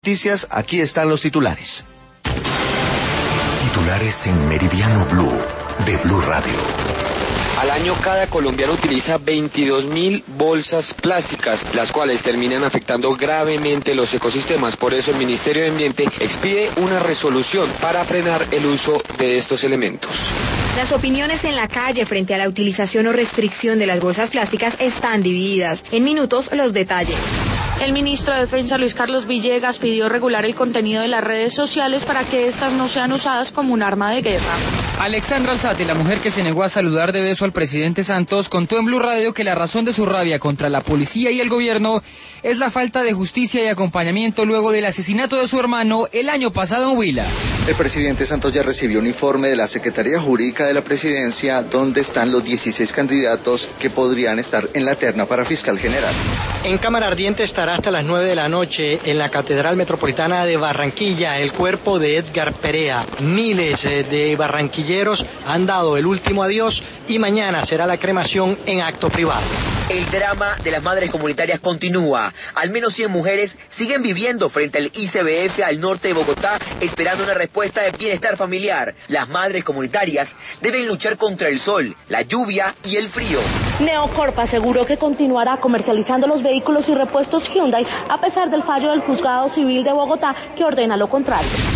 Noticias, aquí están los titulares. Titulares en Meridiano Blue, de Blue Radio. Al año cada colombiano utiliza 22.000 bolsas plásticas, las cuales terminan afectando gravemente los ecosistemas. Por eso el Ministerio de Ambiente expide una resolución para frenar el uso de estos elementos. Las opiniones en la calle frente a la utilización o restricción de las bolsas plásticas están divididas. En minutos, los detalles. El ministro de Defensa, Luis Carlos Villegas, pidió regular el contenido de las redes sociales para que éstas no sean usadas como un arma de guerra. Alexandra Alzate, la mujer que se negó a saludar de beso al presidente Santos, contó en Blue Radio que la razón de su rabia contra la policía y el gobierno es la falta de justicia y acompañamiento luego del asesinato de su hermano el año pasado en Huila. El presidente Santos ya recibió un informe de la Secretaría Jurídica de la Presidencia donde están los 16 candidatos que podrían estar en la terna para fiscal general. En Cámara Ardiente estará hasta las 9 de la noche en la Catedral Metropolitana de Barranquilla el cuerpo de Edgar Perea. Miles de barranquilleros han dado el último adiós y mañana será la cremación en acto privado. El drama de las madres comunitarias continúa. Al menos 100 mujeres siguen viviendo frente al ICBF al norte de Bogotá esperando una respuesta de bienestar familiar. Las madres comunitarias deben luchar contra el sol, la lluvia y el frío. Neocorp aseguró que continuará comercializando los vehículos y repuestos Hyundai a pesar del fallo del Juzgado Civil de Bogotá que ordena lo contrario.